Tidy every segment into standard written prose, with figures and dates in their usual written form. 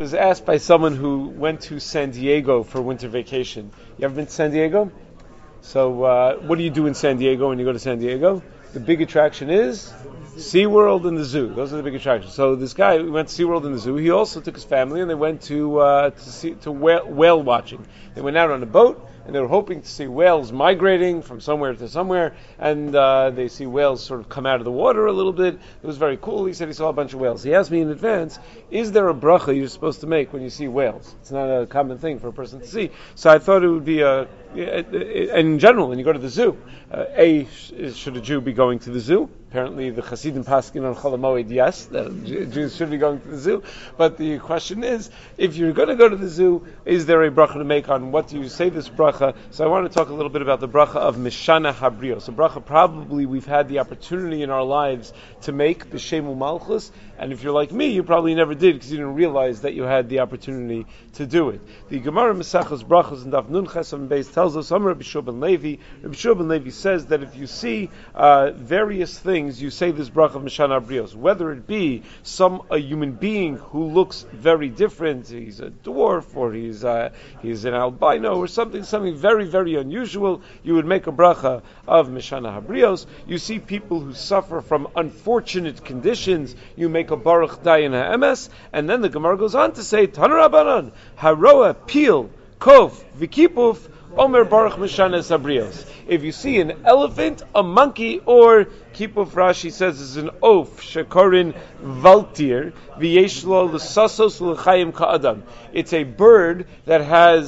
was asked by someone who went to San Diego for winter vacation. You ever been to San Diego? So what do you do in San Diego when you go to San Diego? The big attraction is SeaWorld and the zoo. Those are the big attractions. So this guy went to SeaWorld and the zoo. He also took his family and they went to whale watching. They went out on a boat and they were hoping to see whales migrating from somewhere to somewhere, and they see whales sort of come out of the water a little bit. It was very cool. He said he saw a bunch of whales. He asked me in advance, is there a bracha you're supposed to make when you see whales? It's not a common thing for a person to see. So I thought it would be and in general, when you go to the zoo, should a Jew be going to the zoo? Apparently, the Hasidim Paskin on Chol HaMoed, yes, Jews should be going to the zoo. But the question is, if you're going to go to the zoo, is there a bracha to make on what do you say this bracha? So I want to talk a little bit about the bracha of Mishana Habrios. So bracha probably we've had the opportunity in our lives to make B'Shem U'Malchus, and if you're like me, you probably never did because you didn't realize that you had the opportunity to do it. The Gemara Mesachos Brachos and Daf Nun Ches Amud Beis tells us, Amar Rabbi Shua ben Levi. Rabbi Shua ben Levi says that if you see various things, you say this bracha of Mishana Habrios, whether it be a human being who looks very different, he's a dwarf or he's an albino or something very, very unusual, you would make a bracha of Mishana Habrios. You see people who suffer from unfortunate conditions, you make a Baruch Dayan HaEmes, and then the Gemara goes on to say, Tanur Rabbanan, Haroa, Peel, Kof, Vikipuf, Omer Baruch Mishana Habrios. If you see an elephant, a monkey, or Kipuf Rashi says is an oaf, Shekorin Valtir, V'yeshlo L'sasos L'chayim Ka'adam. It's a bird that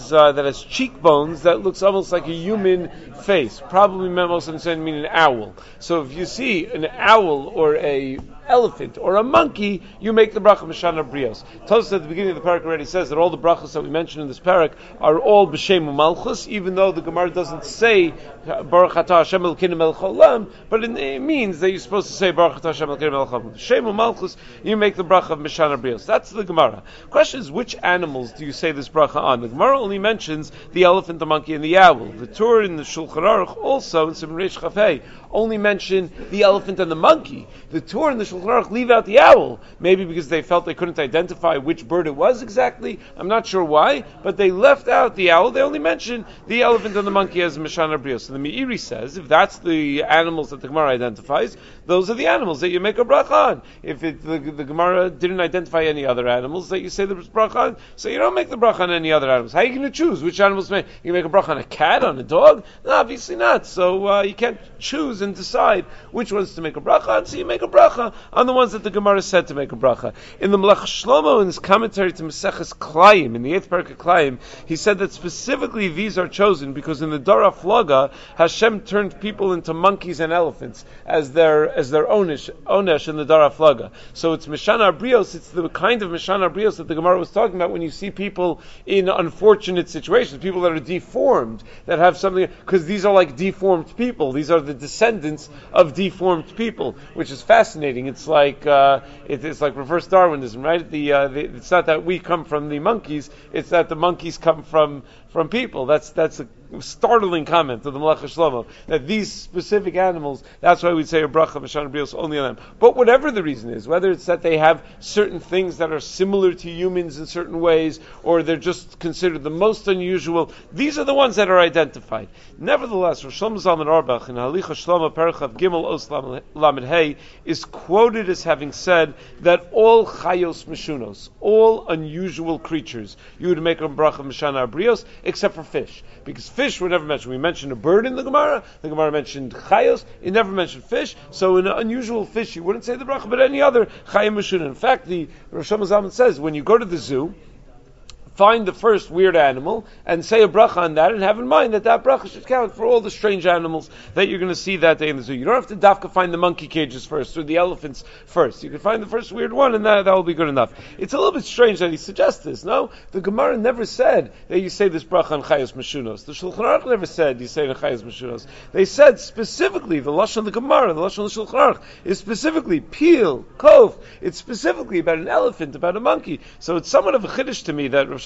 has cheekbones that looks almost like a human face. Probably most of them mean an owl. So if you see an owl or a elephant or a monkey, you make the bracha Mishana Habrios. Tosfos at the beginning of the parak already says that all the brachas that we mentioned in this parak are all b'shem u'malchus, even though the Gemara doesn't say Baruch Atah Hashem Elokeinu Melech Haolam, but it means that you're supposed to say Baruch Atah Hashem Elokeinu Melech Haolam. B'shem u'malchus, you make the bracha of Mishana Habrios. That's the Gemara. Question is, which animals do you say this bracha on? The Gemara only mentions the elephant, the monkey, and the owl. The Torah in the Shulchan Aruch also in Siman Reish Chaf Hei only mention the elephant and the monkey. The Torah in the Shulchan Aruch leave out the owl, maybe because they felt they couldn't identify which bird it was exactly. I'm not sure why, but they left out the owl. They only mentioned the elephant and the monkey as Mishana Habrios. So the Meiri says, if that's the animals that the Gemara identifies, those are the animals that you make a bracha on. If the Gemara didn't identify any other animals that you say the bracha on, so you don't make the bracha on any other animals. How are you going to choose which animals to make? You make a bracha on a cat, on a dog? No, obviously not. So you can't choose and decide which ones to make a bracha on, so you make a bracha on the ones that the Gemara said to make a bracha. In the Melech Shlomo, in his commentary to Maseches Klayim, in the 8th parak of Klayim, he said that specifically these are chosen because in the Dara Flaga, Hashem turned people into monkeys and elephants as their onesh in the Dara Flaga. So it's Mishana Habrios, it's the kind of Mishana Habrios that the Gemara was talking about when you see people in unfortunate situations, people that are deformed, that have something, because these are like deformed people. These are the descendants of deformed people, which is fascinating. It's like it's like reverse Darwinism, right? It's not that we come from the monkeys; it's that the monkeys come from people. That's a startling comment of the Melech Shlomo, that these specific animals, that's why we'd say a bracha Mishana Habrios only on them. But whatever the reason is, whether it's that they have certain things that are similar to humans in certain ways, or they're just considered the most unusual, these are the ones that are identified. Nevertheless, Rosh Shlomo Zalman Auerbach in Halicha Shlomo Parachav Gimel Os Lamed Hey is quoted as having said that all chayos mishunos, all unusual creatures, you would make a bracha Mishana Habrios, except for fish. Because fish were never mentioned. We mentioned a bird in the Gemara mentioned chayos, it never mentioned fish, so in an unusual fish you wouldn't say the bracha, but any other chayim mishuna. In fact, the Rosh Shlomo Zalman says, when you go to the zoo, find the first weird animal and say a bracha on that, and have in mind that bracha should count for all the strange animals that you're going to see that day in the zoo. You don't have to dafka find the monkey cages first or the elephants first. You can find the first weird one, and that will be good enough. It's a little bit strange that he suggests this. No, the Gemara never said that you say this bracha on chayos meshunos. The Shulchan Aruch never said you say it on chayos meshunos. They said specifically, the lashon of the Gemara, the lashon of the Shulchan Aruch is specifically peel, kof. It's specifically about an elephant, about a monkey. So it's somewhat of a chiddush to me that Rosh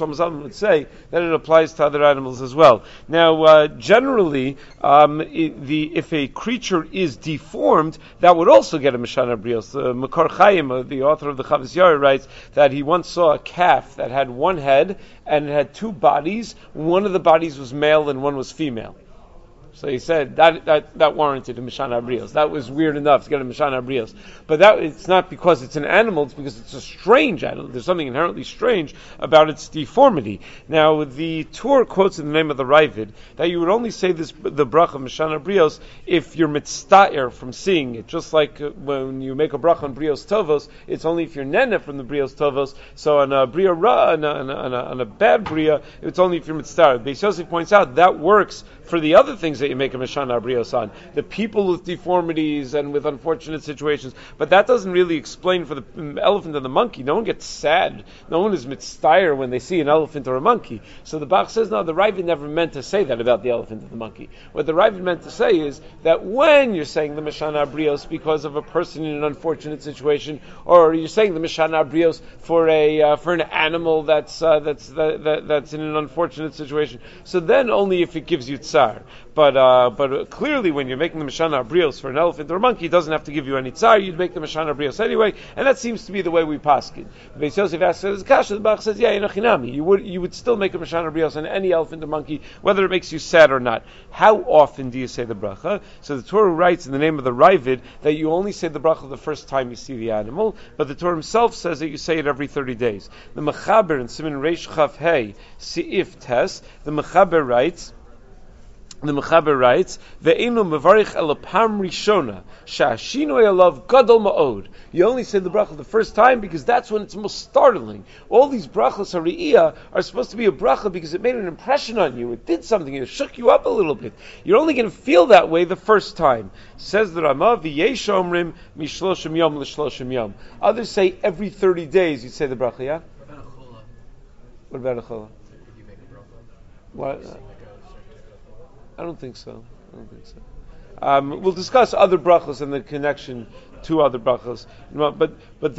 Shlomo Zalman would say that it applies to other animals as well. Now, generally, if a creature is deformed, that would also get a Mishana Brios. Makar Chaim, the author of the Chavos Yair, writes that he once saw a calf that had one head and it had two bodies. One of the bodies was male and one was female. So he said that warranted a Mishana Brios. That was weird enough to get a Mishana Brios. But it's not because it's an animal, it's because it's a strange animal. There's something inherently strange about its deformity. Now, the Torah quotes in the name of the Ravid that you would only say the bracha of Mishana Brios if you're mitzta'er from seeing it. Just like when you make a bracha on Brios Tovos, it's only if you're nene from the Brios Tovos. So on a Bria Ra, on a bad Bria, it's only if you're mitzta'er. Beis Yosef points out that works for the other things that you make a Mishana Brios on. The people with deformities and with unfortunate situations. But that doesn't really explain for the elephant and the monkey. No one gets sad. No one is mitzta'er when they see an elephant or a monkey. So the Bach says, no, the Ravid never meant to say that about the elephant and the monkey. What the Ravid meant to say is that when you're saying the Mishana Brios because of a person in an unfortunate situation, or you're saying the Mishana Brios for an animal that's in an unfortunate situation, so then only if it gives you tsar. But clearly, when you're making the Mishana Brios for an elephant or a monkey, it doesn't have to give you any tsar. You'd make the Mishana Brios anyway, and that seems to be the way we paskin. Beis Yosef asks Kasha. The Bach says, yeah, inachinami. You would still make a Mishana Brios on any elephant or monkey, whether it makes you sad or not. How often do you say the bracha? So the Torah writes in the name of the Ravid that you only say the bracha the first time you see the animal, but the Torah himself says that you say it every 30 days. The Mechaber in Siman Reish Chaf Hey Seif Tes, the Mechaber writes, "Ve'enu mevarich elapam rishona sha'ashinoy alav gadol ma'od." You only say the bracha the first time because that's when it's most startling. All these brachos hariyah are supposed to be a bracha because it made an impression on you. It did something. It shook you up a little bit. You're only going to feel that way the first time. Says the Rama, "V'yesh omrim mishloshim yom l'shloshim yom." Others say every 30 days you say the bracha. Yeah. What about a chola? What? I don't think so. We'll discuss other brachos and the connection to other brachos. But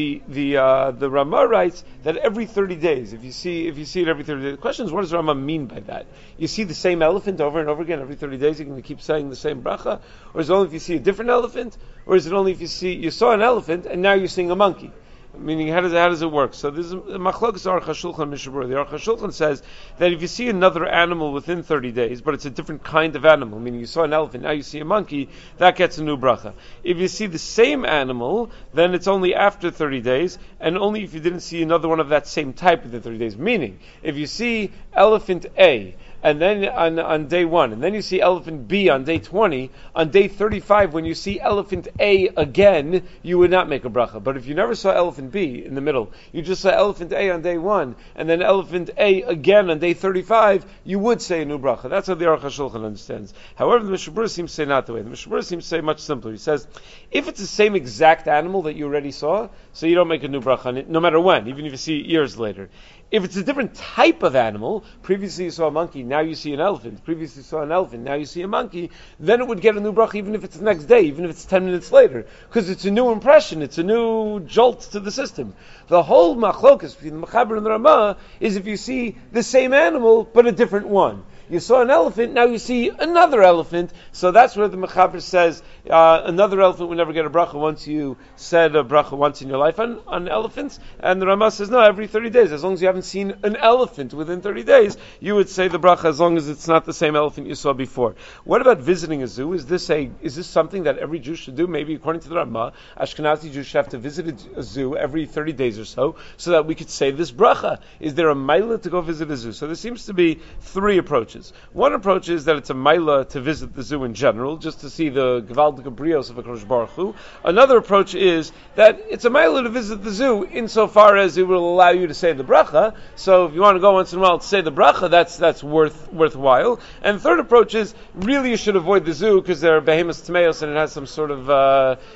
the Rama writes that every 30 days, if you see it every 30 days, the question is, what does Rama mean by that? You see the same elephant over and over again every 30 days, you're going to keep saying the same bracha? Or is it only if you see a different elephant? Or is it only if you saw an elephant and now you're seeing a monkey? Meaning, how does it work? So this is Machlokas Aruch HaShulchan Mishabur. The Aruch HaShulchan says that if you see another animal within 30 days, but it's a different kind of animal, meaning you saw an elephant, now you see a monkey, that gets a new bracha. If you see the same animal, then it's only after 30 days, and only if you didn't see another one of that same type within 30 days. Meaning, if you see elephant A, and then on day 1, and then you see elephant B on day 20, on day 35, when you see elephant A again, you would not make a bracha. But if you never saw elephant B in the middle, you just saw elephant A on day 1, and then elephant A again on day 35, you would say a new bracha. That's how the Aruch HaShulchan understands. However, the Mishabura seems to say not the way. The Mishabura seems to say much simpler. He says, if it's the same exact animal that you already saw, so you don't make a new bracha on it, no matter when, even if you see it years later. If it's a different type of animal, previously you saw a monkey, now you see an elephant, previously you saw an elephant, now you see a monkey, then it would get a new bracha even if it's the next day, even if it's 10 minutes later, because it's a new impression, it's a new jolt to the system. The whole machlokas between the Mechaber and the Rama is if you see the same animal, but a different one. You saw an elephant, now you see another elephant. So that's where the Mechaber says another elephant would never get a bracha once you said a bracha once in your life on elephants. And the Rama says, no, every 30 days. As long as you haven't seen an elephant within 30 days, you would say the bracha as long as it's not the same elephant you saw before. What about visiting a zoo? Is this something that every Jew should do? Maybe according to the Rama, Ashkenazi Jews should have to visit a zoo every 30 days or so that we could say this bracha. Is there a maila to go visit a zoo? So there seems to be 3 approaches. One approach is that it's a maila to visit the zoo in general, just to see the Gevaldik Brios of HaKadosh Baruch Hu. Another approach is that it's a maila to visit the zoo insofar as it will allow you to say the bracha. So if you want to go once in a while to say the bracha, that's worthwhile. And the third approach is really you should avoid the zoo because there are behemoths tameos and it has some sort of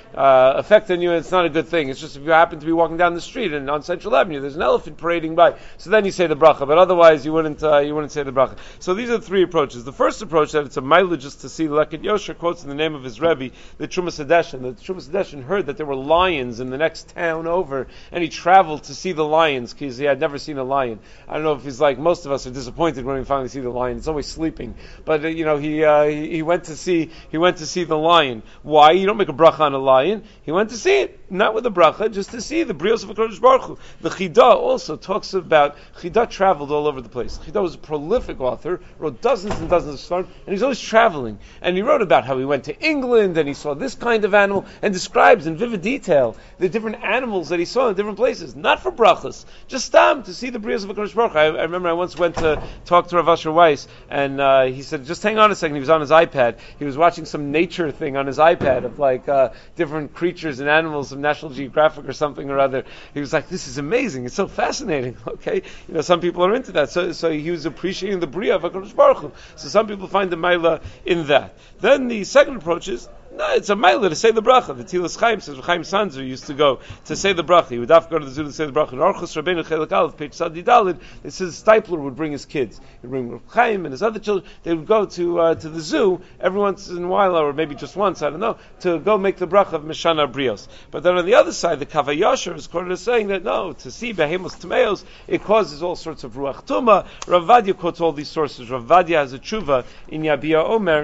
effect on you, and it's not a good thing. It's just if you happen to be walking down the street and on Central Avenue, there's an elephant parading by, so then you say the bracha, but otherwise you wouldn't say the bracha. So these are the three approaches. The first approach, that it's a mila just to see, Leket Yosher quotes in the name of his Rebbe, the Trumas Hadeshin. The Trumas Hadeshin heard that there were lions in the next town over, and he traveled to see the lions because he had never seen a lion. I don't know if he's like most of us are disappointed when we finally see the lion. It's always sleeping, but he went to see the lion. Why? You don't make a bracha on a lion. He went to see it, not with a bracha, just to see the brios of HaKadosh Baruch Hu. The Chida also talks about, Chida traveled all over the place. Chida was a prolific author, wrote dozens and dozens of svarim, and he's always traveling. And he wrote about how he went to England and he saw this kind of animal, and describes in vivid detail the different animals that he saw in different places. Not for brachas, just to see the brios of HaKadosh Baruch Hu. I remember I once went to talk to Rav Asher Weiss, and he said, just hang on a second. He was on his iPad. He was watching some nature thing on his iPad of like different creatures and animals of National Geographic or something or other. He was like, this is amazing. It's so fascinating. Okay, some people are into that. So he was appreciating the bria of HaKadosh Baruch Hu. So some people find the maila in that. Then the second approach is, no, it's a maila to say the bracha. The Tilas Chaim says, Chaim Sanzer used to go to say the bracha. He would have to go to the zoo to say the bracha. In Orchos Rabbeinu Chelik Aleph, page Sadi Dalid, it says Stipler would bring his kids. He'd bring Rav Chaim and his other children. They would go to the zoo every once in a while, or maybe just once, I don't know, to go make the bracha of Mishana Brios. But then on the other side, the Kavayasher is quoted as saying that no, to see Behemos Tameos, it causes all sorts of Ruach Tuma. Rav Vadia quotes all these sources. Rav Vadia has a tshuva in Yabia Omer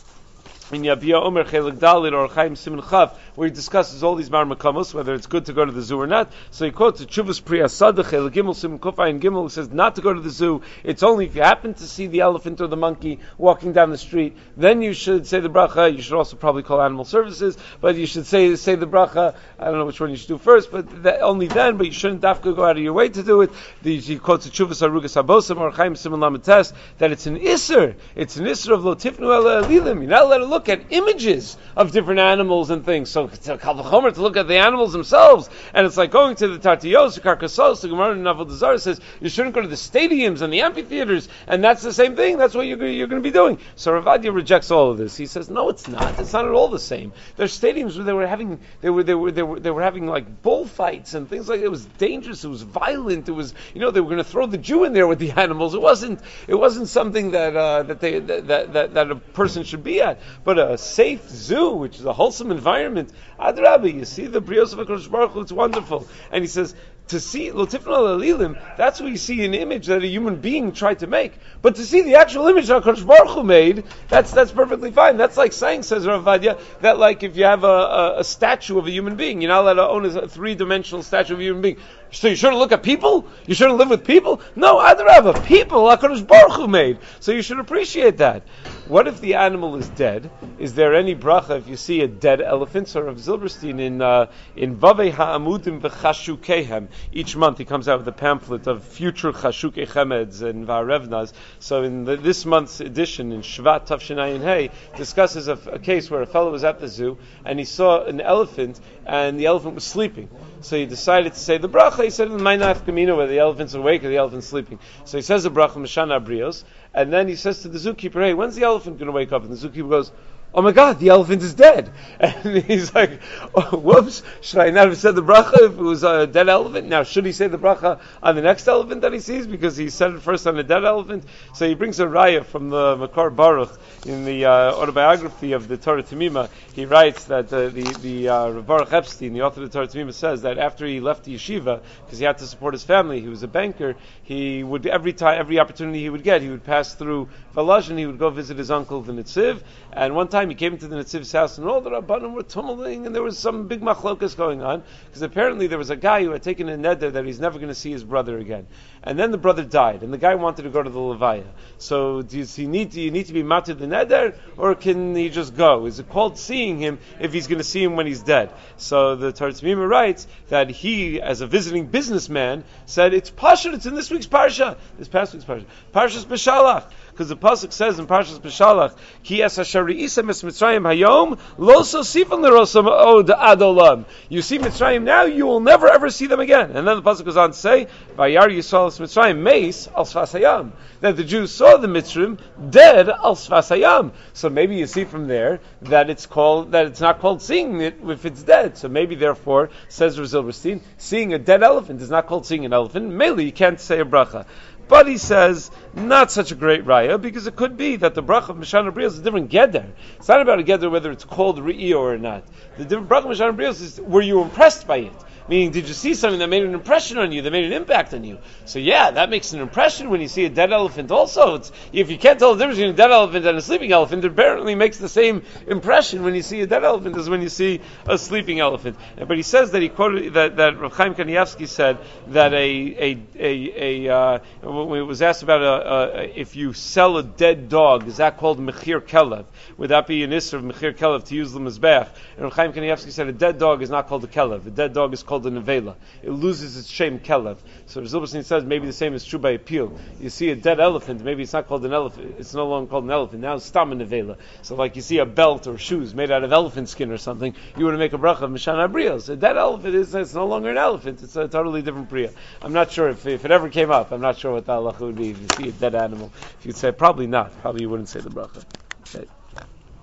Chelik Dalit or Chaim Siman Chav, where he discusses all these marmakamos, whether it's good to go to the zoo or not. So he quotes the Chuvas Priya Sada Chelik Gimel Siman Kufay and Gimel, who says not to go to the zoo. It's only if you happen to see the elephant or the monkey walking down the street, then you should say the bracha. You should also probably call animal services, but you should say the bracha. I don't know which one you should do first, but only then. But you shouldn't dafka go out of your way to do it. He quotes the Chuvas Arugas Habosim or Chaim Siman Lamates that it's an iser. It's an iser of Lo Tifnu Ela Elilim. You're not allowed to look at images of different animals and things. So to Kal V'chomer to look at the animals themselves, and it's like going to the Tartiyos, the Karkasos, the Gemara in Avodah Zarah says you shouldn't go to the stadiums and the amphitheaters, and that's the same thing. That's what you're going to be doing. So Rav Vadia rejects all of this. He says no, it's not. It's not at all the same. There's stadiums where they were having like bullfights and things like that. It was dangerous. It was violent. It was they were going to throw the Jew in there with the animals. It wasn't something that a person should be at, but a safe zoo, which is a wholesome environment. Adrabi, you see the brios of HaKadosh Baruch Hu, it's wonderful. And he says, to see Lo Tifnu Ela Elilim, that's where you see an image that a human being tried to make. But to see the actual image that HaKadosh Baruch Hu made, that's perfectly fine. That's like saying, says Rav Vadia, that like if you have a statue of a human being, you're not allowed to own a three-dimensional statue of a human being. So you shouldn't look at people? You shouldn't live with people? No, Adrabah, people HaKadosh Baruch Hu made. So you should appreciate that. What if the animal is dead? Is there any bracha if you see a dead elephant? So Rav Zilberstein in Vavei Ha'amudim V'Chashukehem, each month he comes out with a pamphlet of future Chashukei Chemeds and Va'arevnas. So in this month's edition, in Shvat Tavshinayin Hey, discusses a case where a fellow was at the zoo and he saw an elephant and the elephant was sleeping. So he decided to say the bracha. He said, "Ma'inaf kamina," whether the elephant's awake or the elephant's sleeping. So he says the bracha Mishana Brios, and then he says to the zookeeper, "Hey, when's the elephant going to wake up?" And the zookeeper goes, "Oh my God, the elephant is dead." And he's like, "Oh, whoops, should I not have said the bracha if it was a dead elephant? Now, should he say the bracha on the next elephant that he sees because he said it first on a dead elephant?" So he brings a raya from the Makar Baruch in the autobiography of the Torah Temima. He writes that the Baruch Epstein, the author of the Torah Temima, says that after he left the yeshiva, because he had to support his family, he was a banker, he would every opportunity he would get, he would pass through Valazh and he would go visit his uncle, the Nitziv. And one time he came into the Nitziv's house and all the Rabbanim were tumbling and there was some big machlokas going on because apparently there was a guy who had taken a neder that he's never going to see his brother again. And then the brother died and the guy wanted to go to the Levaya. So do you need to be matir the neder or can he just go? Is it called seeing him if he's going to see him when he's dead? So the Torah Temima writes that he, as a visiting businessman, said it's Pashut, it's in this week's Parsha, this past week's Parsha, Parshas Beshalach. because the pasuk says in Parshas Beshalach, Ki es asher re'isem es Mitzrayim hayom, lo sosifan l'rosam od ad olam. You see Mitzrayim now, you will never ever see them again. And then the pasuk goes on to say, Vayar Yisrael es Mitzrayim meis al Sfas hayam. That the Jews saw the Mitzrayim dead al Sfas hayam. So maybe you see from there that it's not called seeing it if it's dead. So maybe therefore, says Rav Zilberstein, seeing a dead elephant is not called seeing an elephant. Mainly you can't say a bracha. But he says, not such a great raya, because it could be that the bracha of Mishana Brios is a different geder. It's not about a geder whether it's called Re'iyah or not. The different bracha of Mishana Brios is, were you impressed by it? Meaning, did you see something that made an impression on you, that made an impact on you? So yeah, that makes an impression when you see a dead elephant also. If you can't tell the difference between a dead elephant and a sleeping elephant, it apparently makes the same impression when you see a dead elephant as when you see a sleeping elephant. But he says that he quoted, that Rav Chaim Kanievsky said that when it was asked about if you sell a dead dog, is that called Mechir Kelev? Would that be an isser of Mechir Kelev to use the Mizbech? And Rav Chaim Kanievsky said a dead dog is not called a Kelev. A dead dog is called a nevela. It loses its shem kelev. So Zilberstein says maybe the same is true by appeal. You see a dead elephant, maybe it's not called an elephant. It's no longer called an elephant. Now it's stam a nevela. So like you see a belt or shoes made out of elephant skin or something, you want to make a bracha of Mishana Brios. A dead elephant it's no longer an elephant. It's a totally different priya. I'm not sure if it ever came up. I'm not sure what the halacha would be if you see a dead animal. If you'd say probably not. Probably you wouldn't say the bracha. Okay.